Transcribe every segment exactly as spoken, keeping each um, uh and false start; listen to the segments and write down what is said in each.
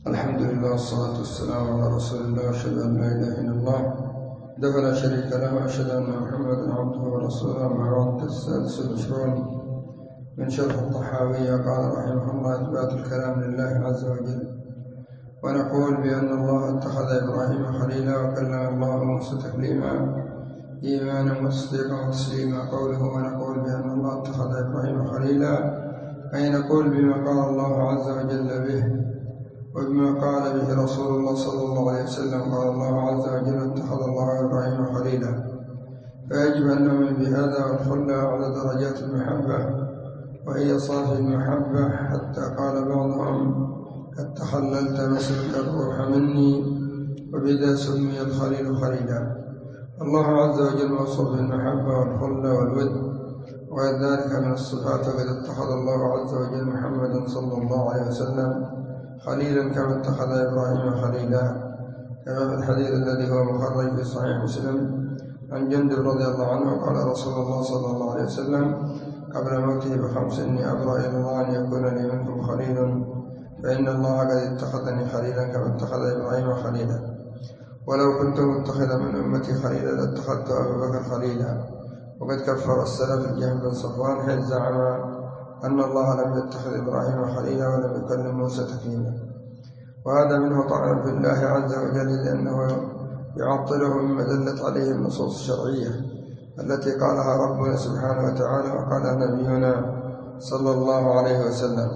الحمد لله والصلاة والسلام على رسول الله أشهد أن لا إله إلا الله وحده لا شريك له وأشهد أن محمدا عبده ورسوله. أما بعد، السادس والعشرون من شرح الطحاوية. قال رحمه الله: إثبات الكلام لله عز وجل. ونقول بأن الله اتخذ إبراهيم خليلا وكلم الله موسى تكليما إيمانا وتصديقا وتسليما. قوله ونقول بأن الله اتخذ إبراهيم خليلا أي نقول بما قال الله عز وجل به وبما قال به رسول الله صلى الله عليه وسلم. قال الله عز وجل: اتخذ الله إبراهيم خليلا. فيجب أن نؤمن بهذا والخلة على درجات المحبة، وهي صافي المحبة، حتى قال بعضهم: قد تخللت مسلك الروح مني، وبذا سمي الخليل خليلا. الله عز وجل موصوف بالمحبة والخلة والود وغير ذلك من الصفات. وقد اتخذ الله عز وجل محمدا صلى الله عليه وسلم خليلا كما اتخذ إبراهيم خليلا، كما في الحديث الذي هو مخرج في صحيح مسلم عن جندب رضي الله عنه: قال رسول الله صلى الله عليه وسلم قبل موته بخمس: إني أبرأ إلى الله أن يكون لي منكم خليل، فإن الله قد اتخذني خليلا كما اتخذ إبراهيم خليلا. ولو كنت متخذا من أمتي خليلا لاتخذت أبا بكر خليلا. وقد كفر السلف الجهم بن صفوان حيث زعم أن الله لم يتخذ إبراهيم خليلا ولم يكلم موسى تكليما، وهذا منه طعن في الله عز وجل، لأنه يعطله مما دلت عليه النصوص الشرعية التي قالها ربنا سبحانه وتعالى وقالها نبينا صلى الله عليه وسلم.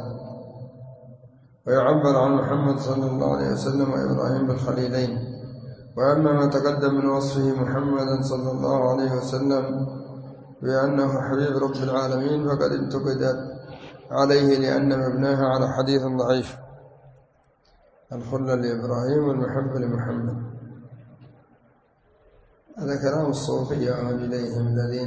ويعبر عن محمد صلى الله عليه وسلم وإبراهيم بالخليلين. وأما ما تقدم من وصفه محمدا صلى الله عليه وسلم بأنه حبيب رب العالمين فقد انتقد عليه لأن مبناها على حديث ضعيف: الخلة لإبراهيم والمحبة لمحمد. هذا كلام الصوفية وإليهم الذين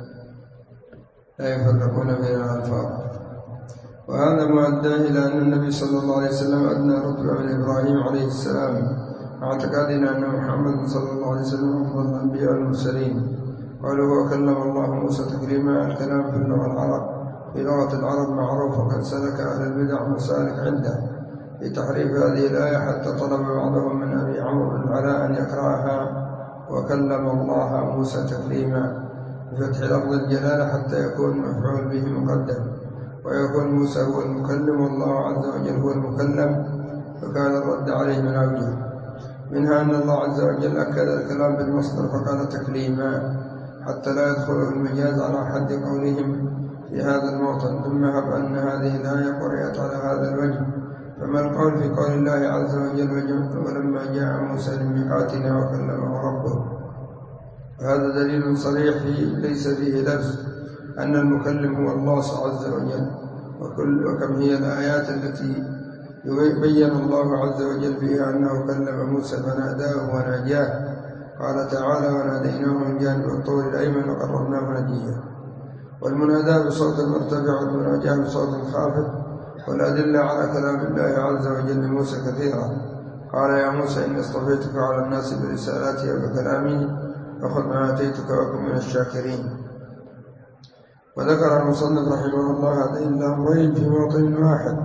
لا يفرقون بين الألفاظ. وهذا ما أدى إلى أن النبي صلى الله عليه وسلم أدنى رتبة من إبراهيم عليه السلام، مع اعتقادنا أن محمد صلى الله عليه وسلم أفضل الأنبياء والمرسلين. قالوا: وكلم الله موسى تكليما. الكلام في اللغة العرب في لغة العرب معروف، وقد سلك أهل البدع مسالك عنده في تحريف هذه الآية، حتى طلب بعضهم من أبي عمرو بن العلاء أن يقرأها: وكلم الله موسى تكليما، بفتح لفظ الجلالة حتى يكون مفعول به مقدم، ويكون موسى هو المكلم والله عز وجل هو المكلم. فكان الرد عليه من أوجه، منها أن الله عز وجل أكد الكلام بالمصدر فقال تكليما، حتى لا يدخله المجاز على حد قولهم في هذا الموطن. ثم هب أن هذه الآية قرأت على هذا الوجه، فما القول في قول الله عز وجل: ولما جاء موسى لميقاتنا وكلمه ربه. وهذا دليل صريح فيه ليس فيه لبس أن المكلم هو الله عز وجل. وكل وكم هي الآيات التي يبين الله عز وجل فيها أنه كلم موسى فناداه وناجاه. قال تعالى: وناديناه من جانب الطور الأيمن وقربناه نجيا. والمنادى بصوت مرتفع والمناجاة بصوت خافت. والأدلة على كلام الله عز وجل لموسى كثيرة. قال: يا موسى إني اصطفيتك على الناس برسالاتي وبكلامي، فخذ ما آتيتك وكن من الشاكرين. وذكر المصنف رحمه الله هذين الأمرين في موطن واحد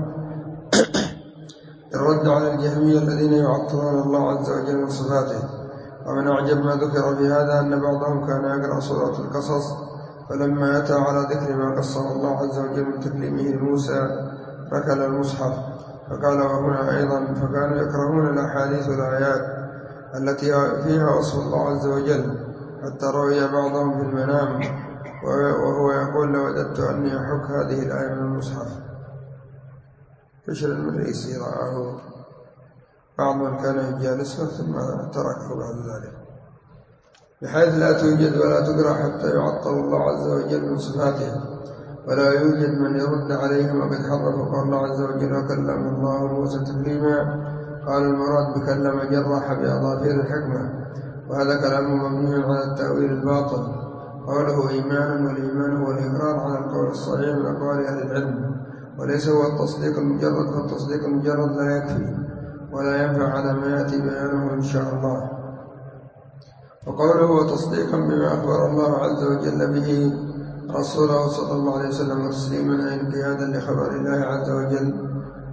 الرد على الجهمية الذين يعطلون الله عز وجل من صفاته. ومن أعجب ما ذكر في هذا أن بعضهم كان يقرأ سورة القصص، فلما أتى على ذكر ما قصه الله عز وجل من تكليمه لموسى ركل المصحف، فقال: وهنا أيضا. فكانوا يكرهون الأحاديث والآيات التي فيها وصف الله عز وجل، حتى روي بعضهم في المنام وهو يقول: لوددت أني أحك هذه الآية من المصحف. بشر المريسي رآه بعض من كان يجالسه ثم تركه بعد ذلك، بحيث لا توجد ولا تقرأ حتى يعطل الله عز وجل من صفاته، ولا يوجد من يرد عليهم. وقد حرفوا قول الله عز وجل: وكلم الله موسى تكليما. قال المراد بكلم جرح بأظافير الحكمة، وهذا كلام مبني على التأويل الباطل. قوله إيمانا، والإيمان هو الإقرار على القول الصحيح من أقوال أهل العلم، وليس هو التصديق المجرد، فالتصديق المجرد لا يكفي ولا ينفع على ما يأتي بيانه إن شاء الله. وقوله تصديقا بما أخبر الله عز وجل به رسوله صلى الله عليه وسلم وتسليما، أي انقيادا لخبر الله عز وجل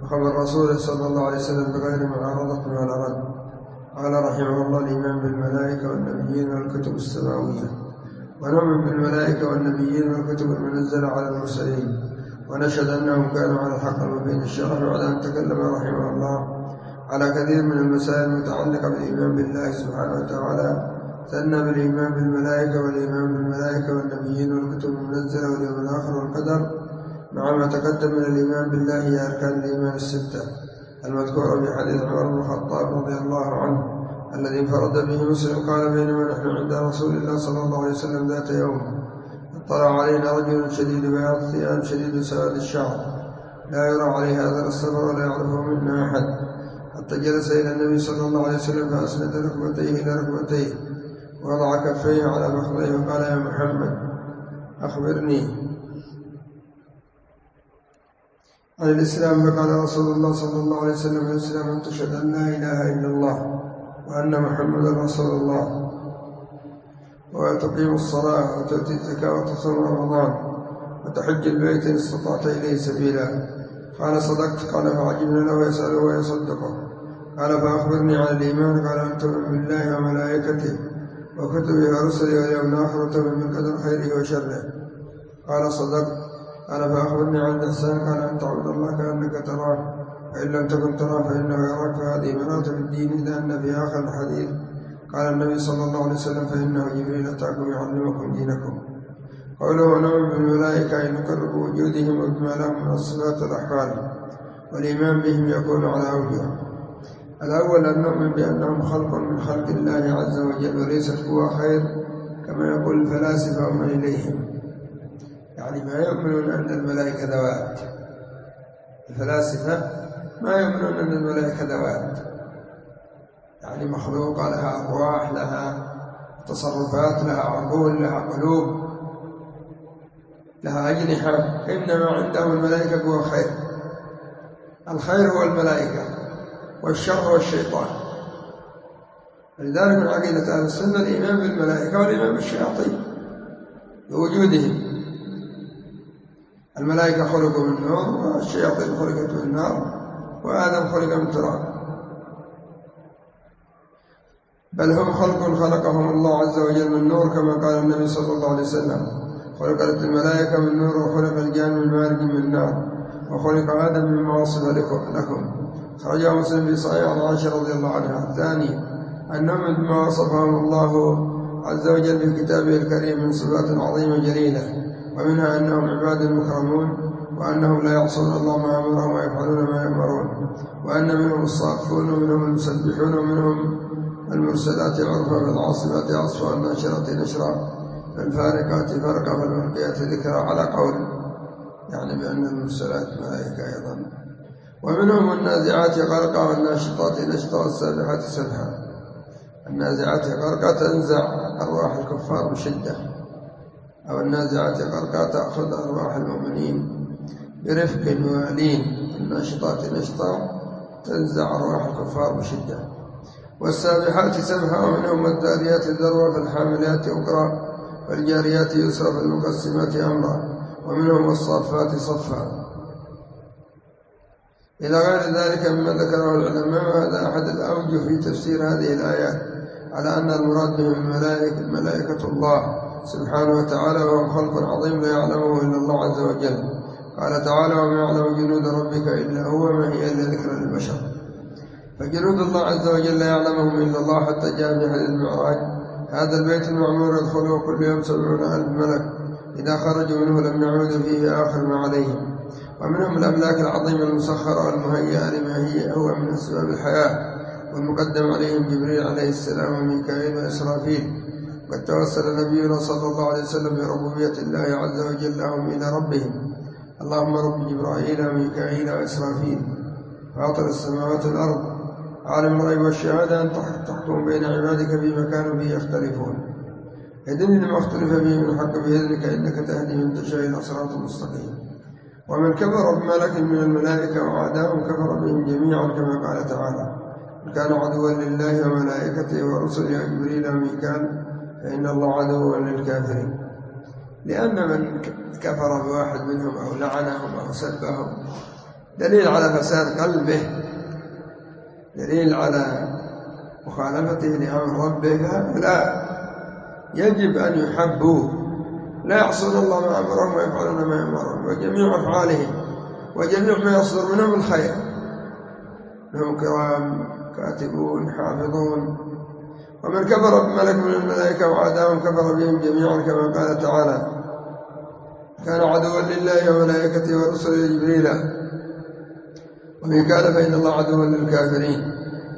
وخبر الرسول صلى الله عليه وسلم بغير معارضة ولا رد. قال رحمه الله: الإيمان بالملائكة والنبيين والكتب السماوية. ونؤمن بالملائكة والنبيين والكتب المنزلة على المرسلين، ونشهد أنهم كانوا على الحق المبين. الشرح بعد أن تكلم رحمه الله على كثير من المسائل المتعلقة بالإيمان بالله سبحانه وتعالى، ثنى بالإيمان بالملائكة والإيمان بالملائكة والنبيين والكتب المنزلة واليوم الآخر والقدر مع ما تقدم من الإيمان بالله هي أركان الإيمان الستة المذكورة في حديث عمر بن الخطاب رضي الله عنه الذي انفرد به مسلم قال: بينما نحن عند رسول الله صلى الله عليه وسلم ذات يوم اطلع علينا رجل شديد بياض الثياب شديد سواد الشعر لا يرى عليه أثر السفر ولا يعرفه منا أحد، حتى جلس إلى النبي صلى الله عليه وسلم فأسند ركبتيه إلى ركبتيه ووضع كفيه على فخذيه وقال: يا محمد أخبرني عن الإسلام. فقال رسول الله صلى الله عليه وسلم: الإسلام أن تشهد أن لا إله إلا الله وأن محمدا رسول الله وتقيم الصلاة وتؤتي الزكاة وتصوم رمضان وتحج البيت إن استطعت إليه سبيلا. قال: صدقت. قال: فعجبنا له يسأله ويصدقه. قال: فأخبرني عن الإيمان. قال: أن تؤمن بالله وملائكته وكتبه ورسله واليوم الآخر وتؤمن بالقدر خيره وشره. قال: صدقت. قال: فأخبرني عن الإحسان. قال: أن تعبد الله كأنك تراه فإن لم تكن تراه فإنه يراك. هذه مراتب الدين. إذا أن في آخر الحديث قال النبي صلى الله عليه وسلم: فإنه جبريل أتاكم يعلمكم دينكم. قوله: نؤمن بالملائكة أي نقر بوجودهم وبما لهم من الصفات والأحوال، والإيمان بهم يكون على أوجه. الأول أن نؤمن بأنهم خلق من خلق الله عز وجل وليست قوى خير كما يقول الفلاسفة ومن إليهم، يعني ما يؤمنون أن الملائكة ذوات. الفلاسفة ما يؤمنون أن الملائكة ذوات، يعني مخلوقة لها أرواح لها تصرفات لها عقول لها قلوب لها أجنحة، إنما عندهم الملائكة قوى خير. الخير هو الملائكة والشر هو الشيطان. لذلك من عقيدة أهل السنة الإيمان بالملائكة والإيمان بالشياطين بوجودهم. الملائكة خلقوا من نور والشياطين خلقت من نار وآدم خلق من تراب، بل هم خلق خلقهم الله عز وجل من نور كما قال النبي صلى الله عليه وسلم: خلقت الملائكة من نور وخلق الجان من مارج من نار وخلق آدم مما وصف لكم. خرجه مسلم في صحيح عن عائشة رضي الله عنها. الثاني أن نؤمن بما وصفهم الله عز وجل في كتابه الكريم من صفات عظيمة جليلة، ومنها أنهم عباد مكرمون وأنهم لا يعصون الله ما أمرهم ويفعلون ما يأمرون، وأن منهم الصافون ومنهم المسبحون ومنهم المرسلات عرفا فالعاصفات عصفا والناشرات نشرا فالفارقات فرقا فالملقيات ذكرا، على قول يعني بأن المرسلات ملائكة أيضا. ومنهم النازعات غرقا والناشطات نشطا والسابحات سبحا. النازعات غرقا تنزع أرواح الكفار بشدة، أو النازعات غرقا تأخذ أرواح المؤمنين برفق ولين. الناشطات نشطا تنزع أرواح الكفار بشدة. والسابحات سبحا. ومنهم الذاريات ذروا فالحاملات أقرا والجاريات يسرا فالمقسمات أمرا. ومنهم الصافات صفا، إلى غير ذلك مما ذكره العلماء. وهذا أحد الأوجه في تفسير هذه الآيات على أن المراد بهم الملائكة, الملائكة الله سبحانه وتعالى، وهم خلق عظيم لا يعلمه إلا الله عز وجل. قال تعالى: وما يعلم جنود ربك إلا هو ما هي إلا ذكرى للبشر. فجنود الله عز وجل لا يعلمهم إلا الله، حتى جاء في حديث المعراج: هذا البيت المعمور يدخله كل يوم سبعون ألف ملك، إذا خرجوا منه لم يعودوا فيه آخر ما عليهم. ومنهم الأملاك العظيمة المسخرة والمهيئة لما هي هو من أسباب الحياة، والمقدم عليهم جبريل عليه السلام وميكائيل وإسرافيل. قد توسل نبينا صلى الله عليه وسلم بربوبية الله عز وجل لهم إلى ربهم: اللهم رب جبرائيل وميكائيل وإسرافيل فاطر السماوات والأرض عالم الغيب والشهادة أن تحكم بين عبادك فيما كانوا فيه يختلفون، اهدني لما اختلف فيه من الحق بإذنك إنك تهدي من تشاء إلى صراط مستقيم. ومن كفر بملك من الملائكة وعاداهم كفر بهم جميعا كما قال تعالى: كان عدوا لله وملائكته ورسله وجبريل وميكال فإن الله عدو للكافرين. لأن من كفر بواحد منهم أو لعنهم أو سبهم دليل على فساد قلبه، دليل على مخالفته لأمر ربه، فلا يجب أن يحبوا، لا يعصون الله ما أمرهم ويفعلون ما يأمرون، وجميع أفعالهم وجميع ما يصدر منهم الخير، لهم كرام كاتبون حافظون. ومن كفر بملك من الملائكة وعاداهم كفر بهم جميعا، كما قال تعالى: كان عدوا لله وملائكته ورسله جبريل وميكال فإن الله عدو للكافرين.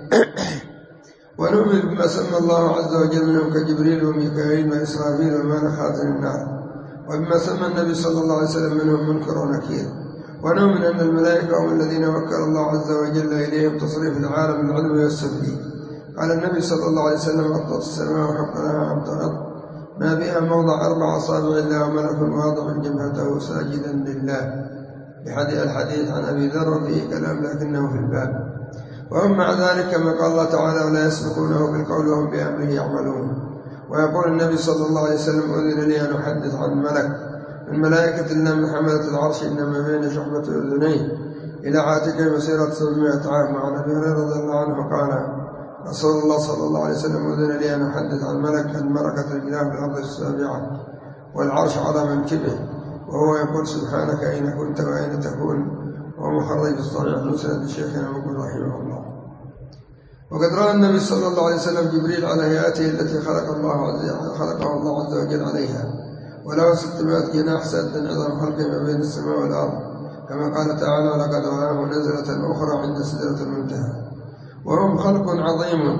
ونؤمن بما سمى الله عز وجل منهم كجبريل وميكائيل وإسرافيل ومالك خازن النار، وبما سمى النبي صلى الله عليه وسلم منهم منكر ونكير. ونؤمن أن الملائكة هم الذين وكل الله عز وجل إليهم تصريف العالم العلم والسفلي. قال النبي صلى الله عليه وسلم: أطلت السماء وحق لها أن تغط ما بها موضع أربع أصابع إلا وملك واضع جبهته ساجدا لله، بحديث الحديث عن أبي ذر وفيه كلام لكنه في الباب. وهم مع ذلك كما قال الله تعالى: ولا يسبقونه بالقول وهم بأمره يعملون. ويقول النبي صلى الله عليه وسلم: أذن لي أن أحدث عن ملك من ملائكة الله من حملة العرش إنما بين شحمة أذنيه إلى عاتقه مسيرة سبعمائة عام. وعن أبي هريرة رضي الله عنه قال: رسول الله صلى الله عليه وسلم: أذن لي أن أحدث عن ملك أن مركت رجلاه في الأرض السابعة والعرش على منكبه، وهو يقول: سبحانك أين كنت وأين تكون. ومخرج الصحيح مسند شيخنا مقبل رحمه الله. وقد رأى النبي صلى الله عليه وسلم جبريل على هيئته التي خلق الله خلقه الله عز وجل عليها، وله ستمائة جناح سدا عظم خلقه ما بين السماء والأرض، كما قال تعالى: ولقد رآه نزلة أخرى عند سدرة المنتهى. وهم خلق عظيم.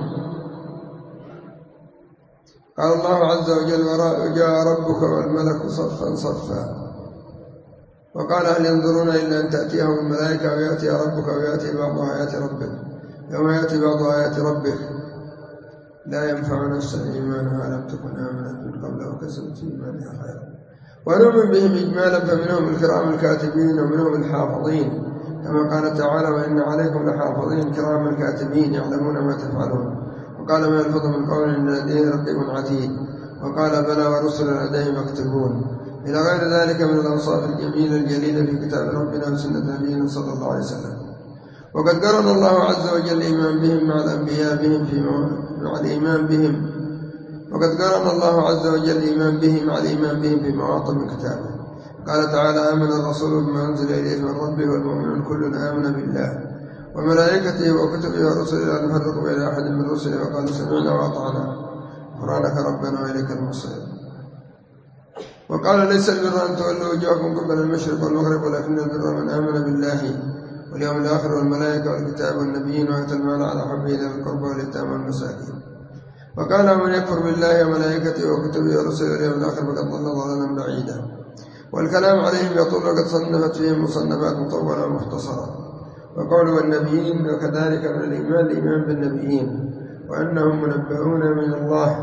قال الله عز وجل: وجاء ربك والملك صفا صفا. وقال: هل ينظرون إلا أن تأتيهم الملائكة ويأتي ربك ويأتي بعض آيات ربك. يوم يأتي بعض آيات ربك لا ينفع نفسا إيمانها لم تكن آمنت من قبل وكسبت في إيمانها خيرا. ونؤمن بهم إجمالا، فمنهم الكرام الكاتبين ومنهم الحافظين، كما قال تعالى: وإن عليكم لحافظين كراما كاتبين يعلمون ما تفعلون. وقال: ما يلفظ من قول إلا لديه رقيب عتيد. وقال: بلى ورسل لديه مكتوبون، إلى غير ذلك من الأوصاف الجميلة الجليلة في كتاب ربنا وسنة نبينا صلى الله عليه وسلم. وقد قرن الله عز وجل الإيمان بهم مع الأنبياء بهم في مع الإيمان بهم وقد قرن الله عز وجل الإيمان به مع الإيمان بهم في مواطن من كتابه. قال تعالى: آمن الرسول بما أنزل إليه من ربه والمؤمنون كل آمن بالله وملائكته وكتبه ورسله لا نفرق بين أحد من رسله وقالوا سمعنا وأطعنا غفرانك ربنا وإليك المصير. وقال: ليس البر أن تولوا وجوهكم قبل المشرق والمغرب ولكن البر من آمن بالله واليوم الآخر والملائكة والكتاب والنبيين وآتى المال على حبه ذوي القربى واليتامى والمساكين. وقال: من يكفر بالله وملائكته وكتبه ورسله واليوم الآخر فقد ضل ضلالا بعيدا. والكلام عليهم يطول، وقد صنفت فيهم مصنفات مطولة ومختصرة. وقول والنبيين وكذلك من الإيمان الإيمان بالنبيين وأنهم منبهون من الله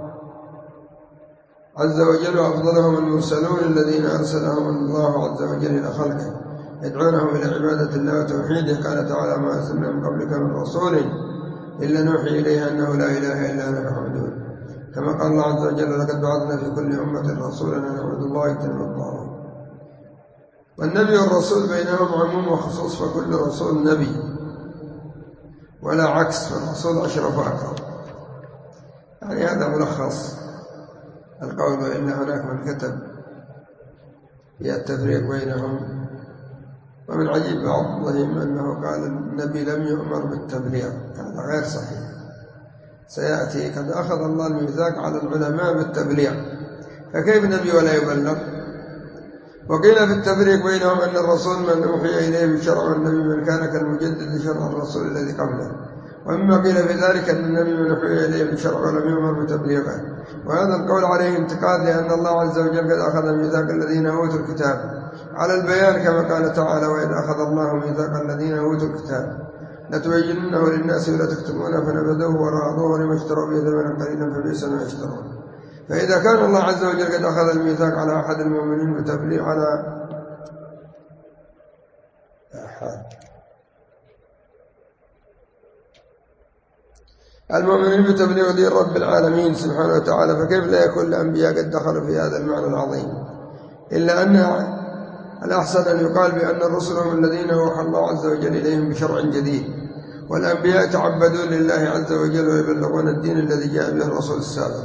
عز وجل، وأفضلهم المرسلون الذين أرسلهم الله عز وجل إلى خلقه يدعونهم إلى عبادة الله وتوحيده. قال تعالى: ما أرسلنا من قبلك من رسول إلا نوحي إليه أنه لا إله إلا أنا فاعبدون. كما قال الله عز وجل: لقد بعثنا في كل أمة رسولا أن اعبدوا الله واجتنبوا الطاغوت. والنبي والرسول بينهم عموم وخصوص، فكل رسول نبي ولا عكس، فالرسول أشرف وأكرم. يعني هذا ملخص القول. وإن هناك من كتب في التفريق بينهم. ومن عجيب بعضهم أنه قال النبي لم يؤمر بالتبليغ، هذا غير صحيح. سيأتي قد أخذ الله الميثاق على العلماء بالتبليغ، فكيف نبي ولا يبلغ؟ وقيل في التفريق بينهم أن الرسول من أوحي إليه بالشرع والنبي من كان كالمجدد شرع الرسول الذي قبله. ومما قيل في ذلك أن النبي من أوحي إليه بالشرع ولم يؤمر بتبليغه. وهذا القول عليه انتقاد، لأن الله عز وجل قد أخذ ميثاق الذين أوتوا الكتاب على البيان، كما قال تعالى: وإذ أخذ الله ميثاق الذين أوتوا الكتاب لتبيننه للناس ولا تكتمونه فنبذوه وراء ظهورهم واشتروا به ثمنا قليلا فبئس ما يشترون. فإذا كان الله عز وجل قد أخذ الميثاق على أحد المؤمنين بتبليغ على أحد المؤمنين بتبليغ دين رب العالمين سبحانه وتعالى، فكيف لا يكون الأنبياء قد دخلوا في هذا المعنى العظيم؟ إلا أن الأحسن أن يقال بأن الرسل هم الذين أوحى الله عز وجل إليهم بشرع جديد، والأنبياء يتعبدون لله عز وجل ويبلغون الدين الذي جاء به الرسول السابق.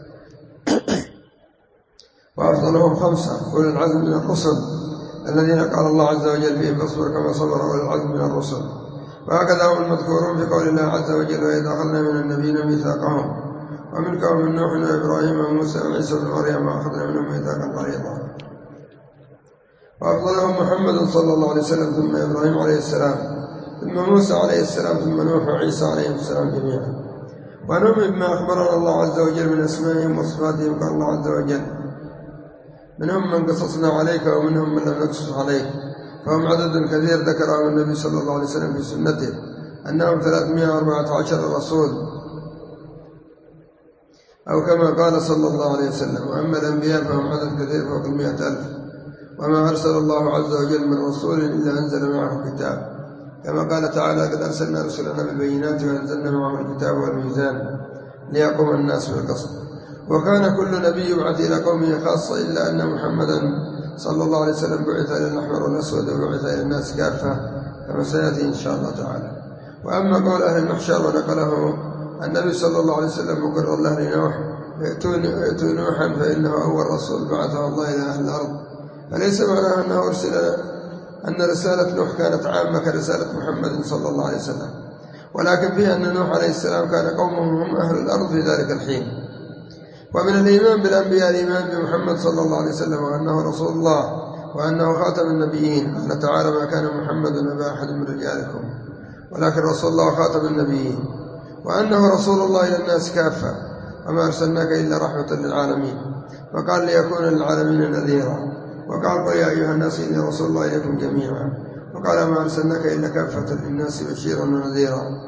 وأفضلهم خمسة: أولي العزم من الرسل الذين قال الله عز وجل فيهم فاصبر كما صبر أولي العزم من الرسل، وهكذا هم المذكورون في قول الله عز وجل: وإذا أخذنا من النبيين ميثاقهم ومنك ومن نوح وإبراهيم وموسى وعيسى بن مريم وأخذنا منهم ميثاقا غليظا. وأفضلهم محمد صلى الله عليه وسلم، ثم إبراهيم عليه السلام، ثم موسى عليه السلام، ثم نوح وعيسى عليه السلام جميعا. ونؤمن بما أخبرنا الله عز وجل من أسمائهم وصفاتهم. قال الله عز وجل: منهم من قصصنا عليك ومنهم من لم نقصص عليك، فهم عدد كثير ذكره النبي صلى الله عليه وسلم في سنته أنهم ثلاثمائة وأربعة عشر رسول، أو كما قال صلى الله عليه وسلم. وأما الأنبياء فهم عدد كثير فوق المئة ألف، وما أرسل الله عز وجل من رسول إلا أنزل معه كتاب، كما قال تعالى: قد أرسلنا رسلنا بالبينات وأنزلنا معه الكتاب والميزان ليقوم الناس بالقسط. وكان كل نبي يبعث إلى قومه خاصة، إلا أن محمدا صلى الله عليه وسلم بعث إلى الأحمر والأسود وبعث إلى الناس كافة، كما سيأتي إن شاء الله تعالى. وأما قول أهل المحشر ونقله النبي صلى الله عليه وسلم مقرر له لنوح: ائتوا نوحا فإنه أول رسول بعثه الله إلى أهل الأرض، فليس معناه أنه أرسل أن رسالة نوح كانت عامة كرسالة محمد صلى الله عليه وسلم، ولكن فيه أن نوح عليه السلام كان قومه هم أهل الأرض في ذلك الحين. ومن الإيمان بالأنبياء الإيمان بمحمد صلى الله عليه وسلم وأنه رسول الله وأنه خاتم النبيين. قال تعالى: ما كان محمد أبا أحد من رجالكم ولكن رسول الله خاتم النبيين، وأنه رسول الله إلى الناس كافة، وما أرسلناك إلا رحمة للعالمين. وقال: ليكون للعالمين نذيرا. وقال: قل يا أيها الناس إني رسول الله إليكم جميعا. وقال: ما أرسلناك إلا كافة للناس بشيرا ونذيرا.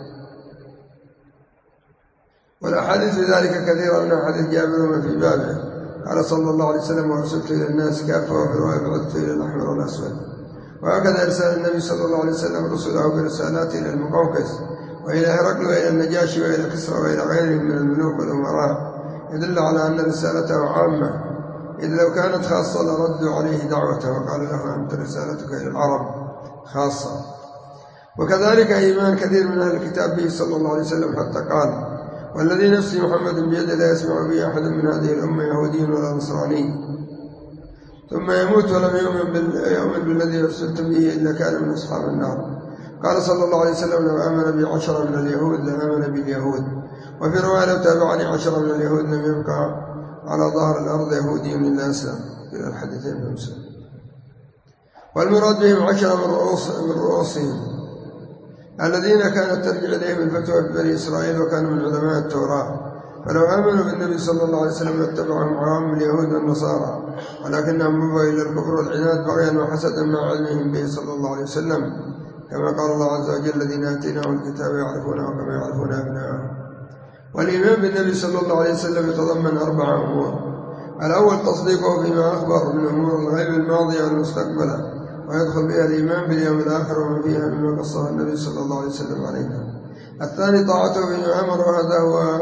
والأحاديث في ذلك كثيرة، من حديث جابر وما في بابه. قال صلى الله عليه وسلم: وأرسلت إلى الناس كافة، وفي رواية: بعثت إلى الأحمر والأسود. وهكذا إرسال النبي صلى الله عليه وسلم رسله برسالات إلى المقوقس وإلى هرقل وإلى النجاشي وإلى كسرى وإلى غيرهم من الملوك والأمراء، يدل على أن رسالته عامة، إذ لو كانت خاصة لردوا عليه دعوته وقال له: أنت رسالتك إلى العرب خاصة. وكذلك إيمان كثير من أهل الكتاب به صلى الله عليه وسلم، حتى قال: والذي نفسي محمد بيده لا يسمع به أحد من هذه الأمة يهودي ولا نصراني ثم يموت ولم يؤمن, بال... يؤمن بالذي أرسلت به إلا كان من أصحاب النار. قال صلى الله عليه وسلم: لو آمن بي عشرة من اليهود لآمن باليهود. وفي رواية: لو تابعني عشرة من اليهود لم يبقى على ظهر الأرض يهودي إلا أسلم. إلى الحديثين في مسلم. والمراد بهم عشرة من, رؤوس من رؤوسهم الذين كانت ترجع إليهم الفتوى في بني إسرائيل وكانوا من علماء التوراة، فلو آمنوا بالنبي صلى الله عليه وسلم لاتبعهم عوام اليهود والنصارى، ولكنهم مضوا إلى الكفر والعناد بغيا وحسدا مع علمهم به صلى الله عليه وسلم، كما قال الله عز وجل: الذين آتيناهم الكتاب يعرفونه كما يعرفون أبناءهم. والإيمان بالنبي صلى الله عليه وسلم يتضمن أربع أمور: الأول تصديقه فيما أخبر من أمور الغيب الماضية والمستقبلة، ويدخل بها الإيمان باليوم الآخر وما فيها مما قصه النبي صلى الله عليه وسلم علينا. الثاني طاعته فيما أمر، وهذا هو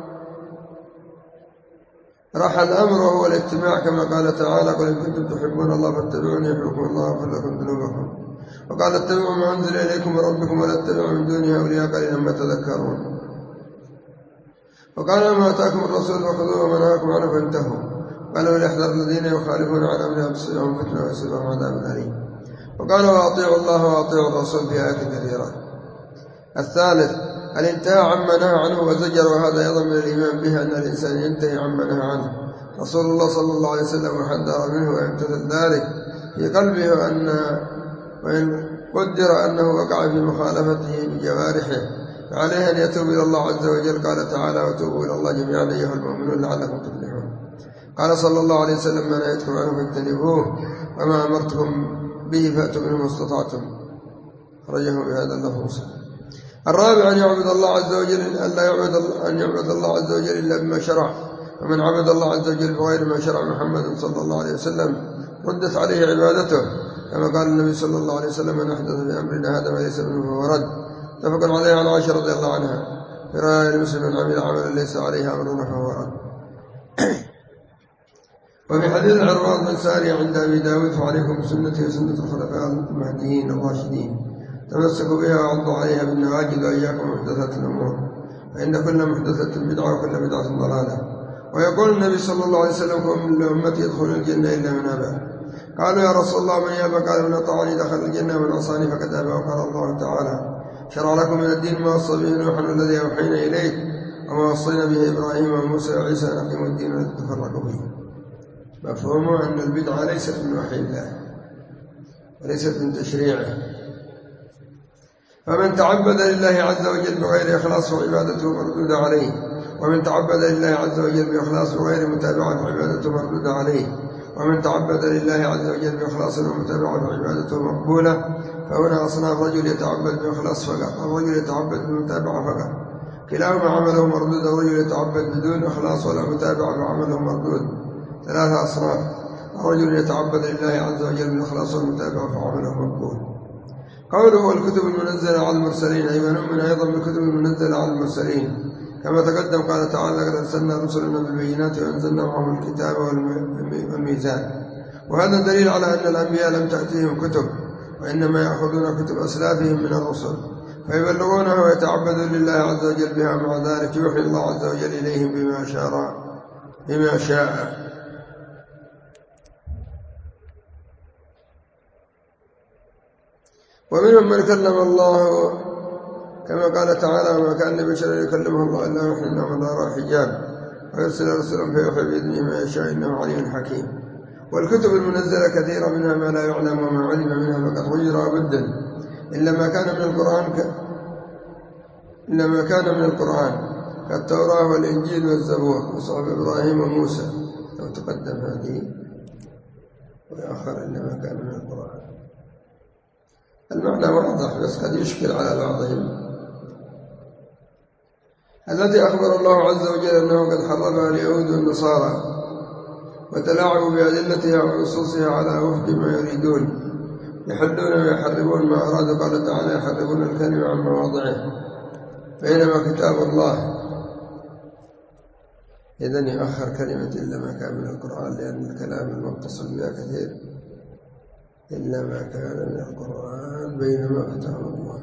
راح الأمر وهو الاتباع، كما قال تعالى: قل إن كنتم تحبون الله فاتبعوني يحببكم الله ويغفر لكم ذنوبكم. وقال: اتبعوا ما أنزل إليكم من ربكم ولا تتبعوا من دونه أولياء قليلا ما تذكرون. وقال: ما أتاكم الرسول فخذوه وما نهاكم عنه فانتهوا. قال: وليحذر الذين يخالفون عن أمره أن تصيبهم فتنة ويصيبهم عذاب أليم. وقال: وأطيعوا الله وأطيعوا الرسول في آيات كثيرة. الثالث الانتهاء عما نهى عنه وزجر، وهذا أيضا من الإيمان به أن الإنسان ينتهي عما نهى عنه رسول الله صلى الله عليه وسلم وحذر منه ويمتثل ذلك في قلبه، وأن وإن قدر أنه وقع في مخالفته بجوارحه فعليه أن يتوب إلى الله عز وجل. قال تعالى: وتوبوا إلى الله جميعا أيها المؤمنون لعلكم تفلحون. قال صلى الله عليه وسلم: ما نهيتكم عنه فاجتنبوه وما أمرتكم به فأتوا منه ما استطعتم. خرجه بهذا اللفظ مسلم. الرابع أن يعبد الله عز وجل ألا يعبد أن يعبد الله عز وجل إلا بما شرع، ومن عبد الله عز وجل بغير ما شرع محمد صلى الله عليه وسلم ردت عليه عبادته، كما قال النبي صلى الله عليه وسلم: من أحدث في أمرنا هذا ما ليس منه فهو رد. اتفق عليه عن عائشة رضي الله عنها في رواية مسلم: من عمل عملا ليس عليه أمرنا فهو رد. وفي حديث العرباض بن سارية عند أبي داود: فعليكم بسنتي وسنة الخلفاء المهديين الراشدين، تمسكوا بها وعضوا عليها بالنواجذ، وإياكم محدثات الأمور، فإن كل محدثة بدعة وكل بدعة ضلالة. ويقول النبي صلى الله عليه وسلم: كل أمتي يدخلون الجنة إلا من أبى. قالوا: يا رسول الله من يأبى؟ قال: من أطاعني دخل الجنة ومن عصاني فقد أبى. وقال الله تعالى: شرع لكم من الدين ما وصى به نوحا والذي أوحينا إليك وما وصينا به إبراهيم وموسى وعيسى أن أقيموا الدين ولا تتفرقوا فيه. مفهوم أن البدعة ليست من وحي الله وليست من تشريعه، فمن تعبد لله عز وجل بغير إخلاص فعبادته مردودة عليه، ومن تعبد لله عز وجل بإخلاص وغير متابعة فعبادته مردودة عليه، ومن تعبد لله عز وجل بإخلاص ومتابعة فعبادته مقبولة. فهنا أصناف: رجل يتعبد بإخلاص فقط، الرجل يتعبد بمتابعة فقط، كلاهما عمله مردود. الرجل يتعبد بدون إخلاص ولا متابعة فعمله مردود. ثلاثة أصناف: الرجل يتعبد لله عز وجل بالإخلاص والمتابعة فعمله مقبول. قوله: والكتب المنزلة على المرسلين، أي ونؤمن أيضا بالكتب المنزلة على المرسلين، كما تقدم قال تعالى: لقد أرسلنا رسلنا بالبينات وأنزلنا معهم الكتاب والميزان. وهذا دليل على أن الأنبياء لم تأتيهم كتب، وإنما يأخذون كتب أسلافهم من الرسل فيبلغونها ويتعبدون لله عز وجل بها. مع ذلك يوحي الله عز وجل إليهم بما شاء بما شاء. ومنهم من كلم الله، كما قال تعالى: وما كان لبشر يكلمه الله إلا وحي من وراء حجاب ويرسل رسلا فيوحي بإذنه ما يشاء إنه عليم حكيم. والكتب المنزلة كثيرة منها ما لا يعلم وما علم منها فقد غير وبدل، إلا ما كان من القرآن ك... إلا ما كان من القرآن كالتوراة والإنجيل والزبور وصحف إبراهيم وموسى. لو تقدم هذه ويأخر إلا ما كان من القرآن. المعنى واضح بس قد يشكل على بعضهم. التي أخبر الله عز وجل أنه قد حرفها اليهود والنصارى وتلاعبوا بأدلتها ونصوصها على وفق ما يريدون، يحلون ويحرمون ما أرادوا. قال تعالى: يحرمون الكلمة عن مواضعه، بينما كتاب الله إذن يؤخر كلمة إلا ما كان من القرآن، لأن الكلام المتصل بها كثير. إلا ما كان من القرآن بينما كتاب الله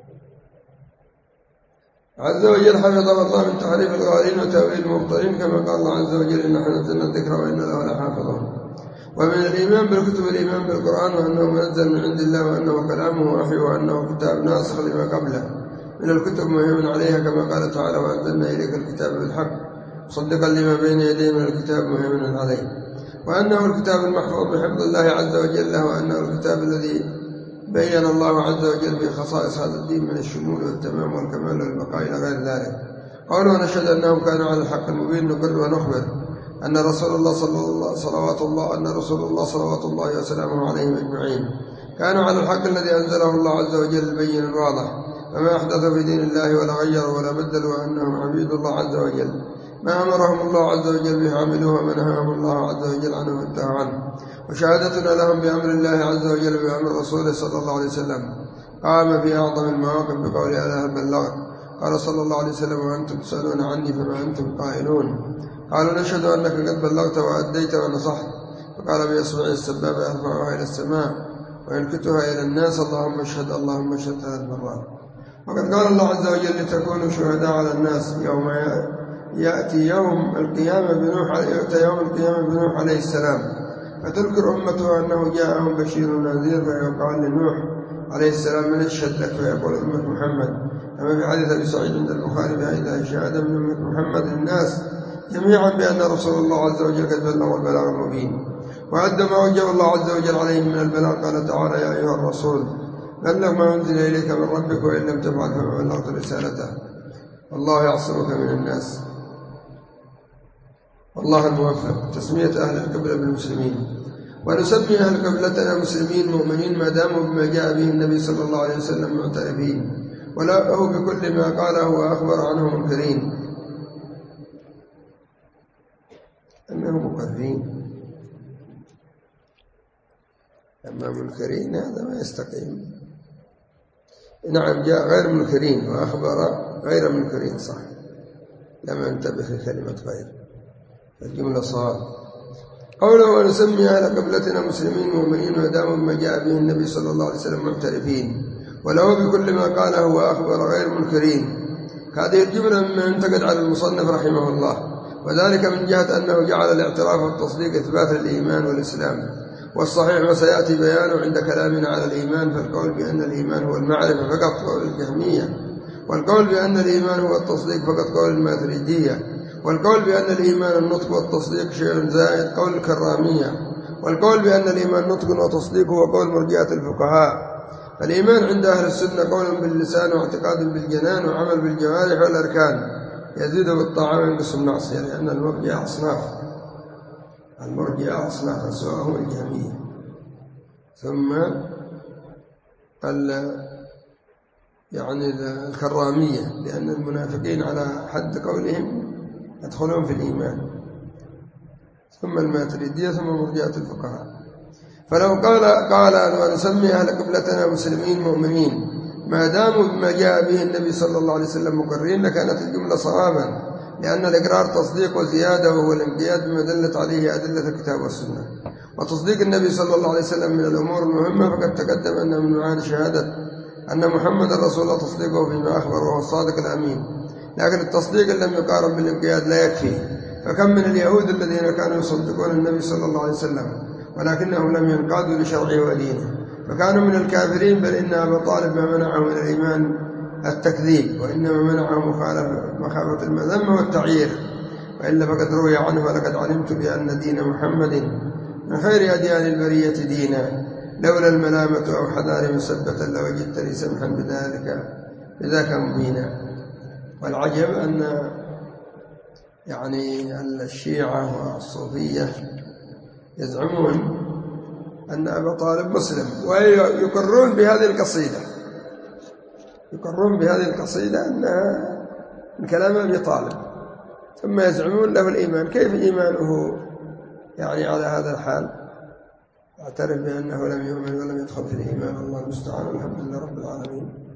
عز وجل حفظه الله من تحريف الغالين وتأويل المبطلين، كما قال الله عز وجل: إن نحن نزلنا الذكر وإن له لحافظون. ومن الإيمان بالكتب الإيمان بالقرآن، وأنه منزل من عند الله، وأنه كلامه وحي، وأنه كتاب ناسخ لما قبله من الكتب مهيمن عليها، كما قال تعالى: وأنزلنا إليك الكتاب بالحق مصدقا لما بين يديه من الكتاب مهيمن عليه. وأنه الكتاب المحفوظ بحفظ الله عز وجل له، وأنه الكتاب الذي بين الله عز وجل في خصائص هذا الدين من الشمول والتمام والكمال والبقاء إلى غير ذلك. قالوا: نشهد أنهم كانوا على الحق المبين. نقر ونخبر أن رسول الله صلى الله صلوات الله أن رسول الله صلوات الله وسلامه عليهم أجمعين كانوا على الحق الذي أنزله الله عز وجل البين الواضح، فما أحدثوا في دين الله ولا غيروا ولا بدلوا، وأنهم عبيد الله عز وجل. ما أمرهم الله عز وجل به عملوه، وما نهاهم الله عز وجل عنه وانتهوا عنه. وشهادتنا لهم بأمر الله عز وجل بأمر رسوله صلى الله عليه وسلم قام في أعظم المواقف بقول: ألا هل بلغت؟ قال صلى الله عليه وسلم: وأنتم تسألون عني فما أنتم قائلون؟ قالوا: نشهد أنك قد بلغت وأديت ونصحت. فقال بإصبعه السبابة يرفعها إلى السماء وينكتها إلى الناس: اللهم اشهد اللهم اشهد ثلاث مرات. وقد قال الله عز وجل: لتكونوا شهداء على الناس. يوم يأتي يوم القيامة بنوح يأتي يوم القيامة بنوح عليه السلام، فتذكر أمته أنه جاءهم بشير ونذير، فيقال لنوح عليه السلام: من اشهد لك؟ فيقول: أمة محمد. كما في حديث أبي سعيد عند البخاري: بهذه شهادة من أمة محمد للناس جميعا بأن رسول الله عز وجل قد بلغ البلاغ المبين وأدى ما وجب الله عز وجل عليهم من البلاغ. قال تعالى: يا أيها الرسول بلغ ما أنزل إليك من ربك، وإن لم تفعل فما بلغت رسالته، والله يعصمك من الناس. والله الموفق. تسمية أهل القبلة بالمسلمين. ونسمي أهل قبلتنا مسلمين مؤمنين ما داموا بما جاء به النبي صلى الله عليه وسلم معترفين، ولا هو بكل ما قاله وأخبر عنه منكرين. أنهم مقرين، أما منكرين هذا ما يستقيم. نعم، جاء غير منكرين وأخبر غير منكرين، صح، لما انتبه لكلمة غير، الجملة صار. قوله ونسمي أهل قبلتنا مسلمين مؤمنين ما داموا بما جاء به النبي صلى الله عليه وسلم معترفين ولو بكل ما قاله وأخبر غير منكرين. هذه الجملة مما ينتقد على المصنف رحمه الله، وذلك من جهة أنه جعل الاعتراف والتصديق إثبات الإيمان والإسلام، والصحيح وسيأتي بيانه عند كلامنا على الإيمان. فالقول بأن الإيمان هو المعرفة فقط قول الجهمية، والقول بأن الإيمان هو التصديق فقط قول الماتريدية، والقول بأن الإيمان النطق والتصديق شيء زائد قول الكرامية، والقول بأن الإيمان نطق وتصديق هو قول مرجئة الفقهاء. فالإيمان عند أهل السنة قول باللسان واعتقاد بالجنان وعمل بالجوارح والأركان، يزيد بالطاعة وينقص بالمعصية، لأن المرجئة أصناف، المرجئة أصناف سواءهم الجهمية. ثم يعني الكرامية، لأن المنافقين على حد قولهم يدخلون في الإيمان. ثم الماتريدية، ثم مرجئة الفقهاء. فلو قال قال ونسمي أهل قبلتنا مسلمين مؤمنين ما داموا بما جاء به النبي صلى الله عليه وسلم مقرين لكانت الجملة صوابا، لأن الإقرار تصديق وزيادة، وهو الانقياد بما دلت عليه أدلة الكتاب والسنة. وتصديق النبي صلى الله عليه وسلم من الأمور المهمة، فقد تقدم أن من معاني شهادة أن محمد رسول الله تصديقه فيما أخبر وهو الصادق الأمين. لكن التصديق إن لم يقارن بالانقياد لا يكفي، فكم من اليهود الذين كانوا يصدقون النبي صلى الله عليه وسلم ولكنهم لم ينقادوا لشرعه ودينه فكانوا من الكافرين. بل إن أبا طالب ما منعه من الإيمان التكذيب، وإنما منعه مخافة المذمة والتعيير، وإلا فقد روي عنه ولقد علمت بأن دين محمد من خير أديان البرية دينا لولا الملامة أو حذار مثبتا لوجدتني سمحا بذلك بذاك مبينا. والعجب أن يعني الشيعة والصوفية يزعمون أن أبا طالب مسلم، ويقرون بهذه القصيدة يقرون بهذه القصيدة أنها من كلام أبي طالب، ثم يزعمون له الإيمان. كيف إيمانه يعني على هذا الحال؟ اعترف بأنه لم يؤمن ولم يدخل في الإيمان. الله المستعان، والحمد لله رب العالمين.